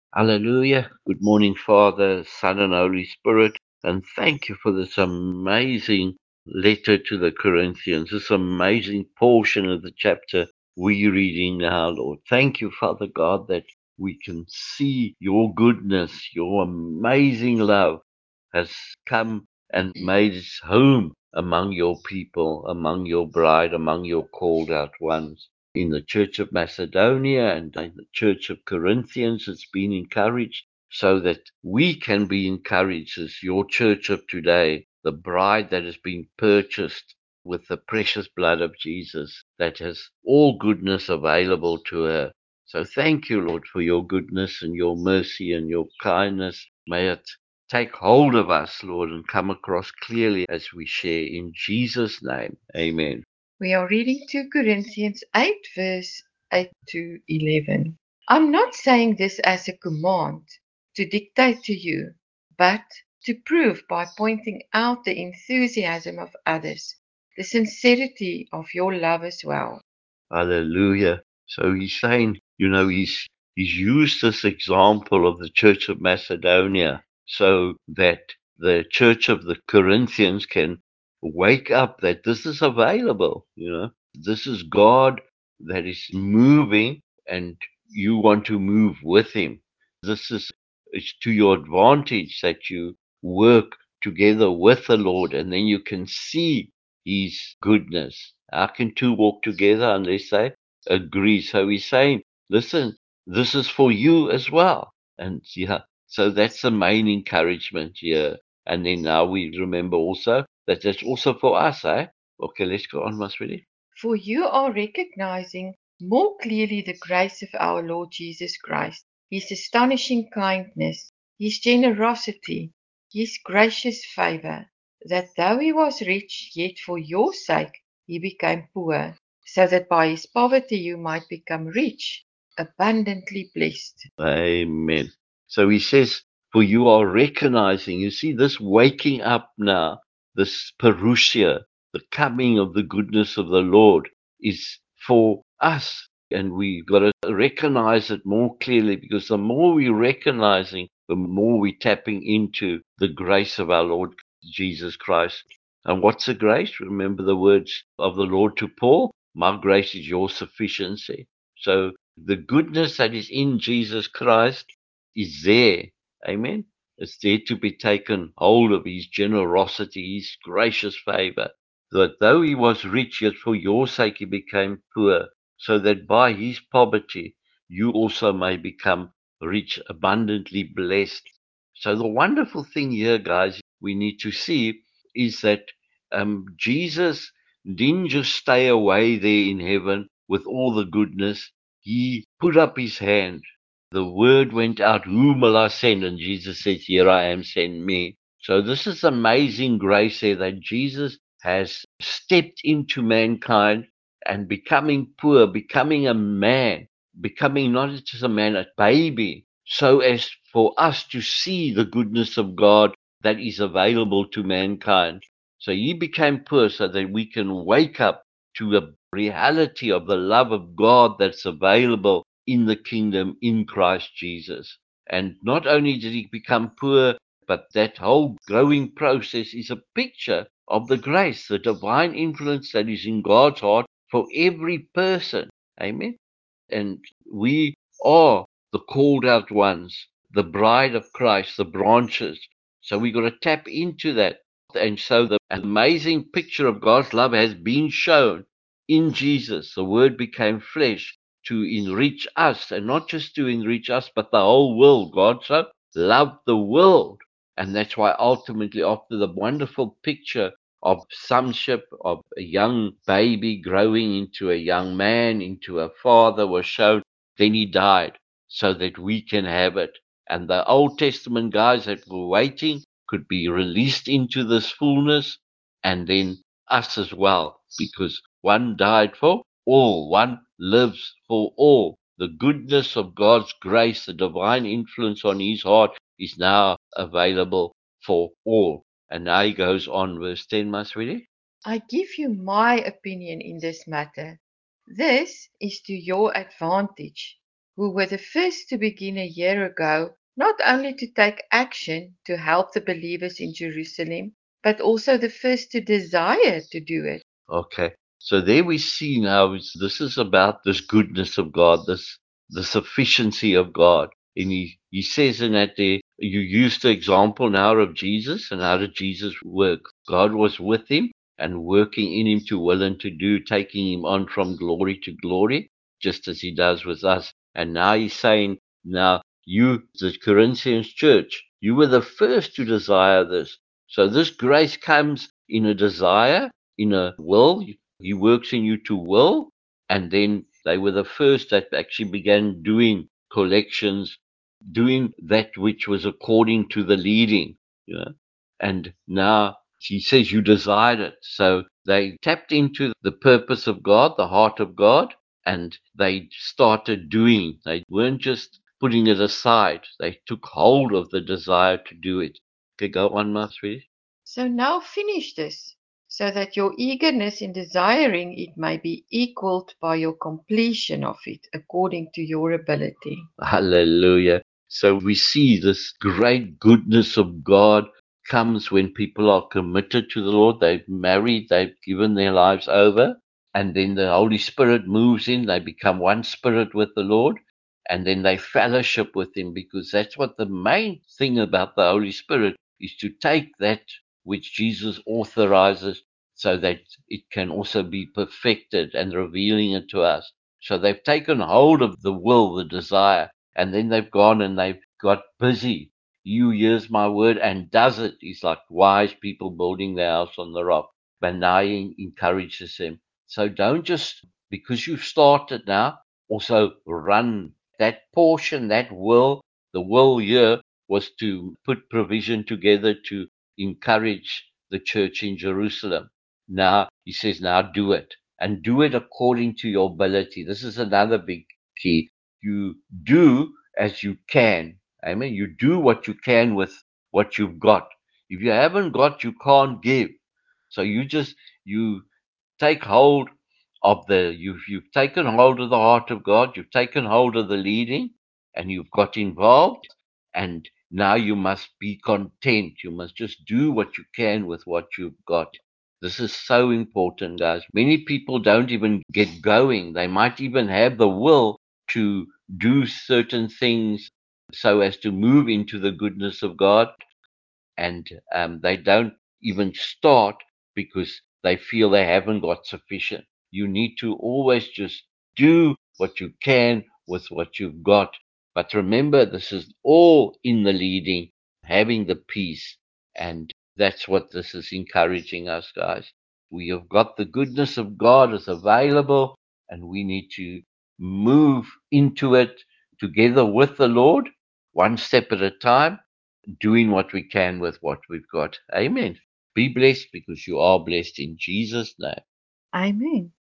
Hallelujah. Good morning, Father, Son, and Holy Spirit. And thank you for this amazing letter to the Corinthians, this amazing portion of the chapter we're reading now, Lord. Thank you, Father God, that we can see your goodness, your amazing love has come and made its home among your people, among your bride, among your called out ones. In the Church of Macedonia and in the Church of Corinthians, it's been encouraged so that we can be encouraged as your church of today, the bride that has been purchased with the precious blood of Jesus, that has all goodness available to her. So thank you, Lord, for your goodness and your mercy and your kindness. May it take hold of us, Lord, and come across clearly as we share. In Jesus' name, amen. We are reading 2 Corinthians 8, verse 8 to 11. I'm not saying this as a command to dictate to you, but to prove by pointing out the enthusiasm of others, the sincerity of your love as well. Hallelujah. So he's saying, he's used this example of the Church of Macedonia so that the Church of the Corinthians can wake up that this is available. This is God that is moving and you want to move with him. It's to your advantage that you work together with the Lord and then you can see his goodness. How can two walk together unless they agree? So he's saying, listen, this is for you as well. And yeah, so that's the main encouragement here. And then now we remember also that that's also for us, eh? Okay, let's go on, Maswidi. For you are recognizing more clearly the grace of our Lord Jesus Christ, his astonishing kindness, his generosity, his gracious favor, that though he was rich, yet for your sake he became poor, so that by his poverty you might become rich, abundantly blessed. Amen. So he says, for you are recognizing, you see, this waking up now, this parousia, the coming of the goodness of the Lord is for us. And we've got to recognize it more clearly because the more we're recognizing, the more we're tapping into the grace of our Lord Jesus Christ. And what's the grace? Remember the words of the Lord to Paul? My grace is your sufficiency. So the goodness that is in Jesus Christ is there. Amen. It's there to be taken hold of, his generosity, his gracious favor. That though he was rich, yet for your sake he became poor, so that by his poverty you also may become rich, abundantly blessed. So the wonderful thing here, guys, we need to see is that Jesus didn't just stay away there in heaven with all the goodness. He put up his hand. The word went out, whom will I send? And Jesus says, here I am, send me. So this is amazing grace there that Jesus has stepped into mankind and becoming poor, becoming a man, becoming not just a man, a baby, so as for us to see the goodness of God that is available to mankind. So he became poor so that we can wake up to a reality of the love of God that's available in the kingdom in Christ Jesus. And not only did he become poor, but that whole growing process is a picture of the grace, the divine influence that is in God's heart for every person. Amen. And we are the called out ones, the bride of Christ, the branches. So we got to tap into that. And so the amazing picture of God's love has been shown in Jesus. The word became flesh to enrich us, and not just to enrich us, but the whole world. God so loved the world. And that's why ultimately, after the wonderful picture of sonship, of a young baby growing into a young man, into a father was shown, then he died so that we can have it. And the Old Testament guys that were waiting could be released into this fullness, and then us as well, because one died for all, one lives for all. The goodness of God's grace, the divine influence on his heart is now available for all. And now he goes on, verse 10, my sweetie. I give you my opinion in this matter. This is to your advantage. who were the first to begin a year ago, not only to take action to help the believers in Jerusalem, but also the first to desire to do it. Okay. So there we see now this is about this goodness of God, this the sufficiency of God. And he says in that there, you used the example now of Jesus, and how did Jesus work? God was with him and working in him to will and to do, taking him on from glory to glory, just as he does with us. And now he's saying, now you, the Corinthians church, you were the first to desire this. So this grace comes in a desire, in a will. He works in you to will. And then they were the first that actually began doing collections, doing that which was according to the leading. You know? And now he says you desired it. So they tapped into the purpose of God, the heart of God, and they started doing. They weren't just putting it aside. They took hold of the desire to do it. Okay, go on, my sweetie. So now finish this, so that your eagerness in desiring it may be equaled by your completion of it according to your ability. Hallelujah. So we see this great goodness of God comes when people are committed to the Lord. They've married, they've given their lives over, and then the Holy Spirit moves in. They become one spirit with the Lord, and then they fellowship with Him, because that's what the main thing about the Holy Spirit is, to take that which Jesus authorizes so that it can also be perfected and revealing it to us. So they've taken hold of the will, the desire, and then they've gone and they've got busy. You hears my word and does it. He's like wise people building their house on the rock. But now he encourages them. So don't just, because you've started now, also run that portion, that will. The will here was to put provision together to encourage the church in Jerusalem. Now he says, now do it, and do it according to your ability. This is another big key. You do as you can. Amen. You do what you can with what you've got. If you haven't got, you can't give. So you take hold of you've taken hold of the heart of God, you've taken hold of the leading, and you've got involved, and now you must be content. You must just do what you can with what you've got. This is so important, guys. Many people don't even get going. They might even have the will to do certain things so as to move into the goodness of God, and they don't even start because they feel they haven't got sufficient. You need to always just do what you can with what you've got. But remember, this is all in the leading, having the peace. And that's what this is encouraging us, guys. We have got the goodness of God is available, and we need to move into it together with the Lord, one step at a time, doing what we can with what we've got. Amen. Be blessed, because you are blessed in Jesus' name. Amen.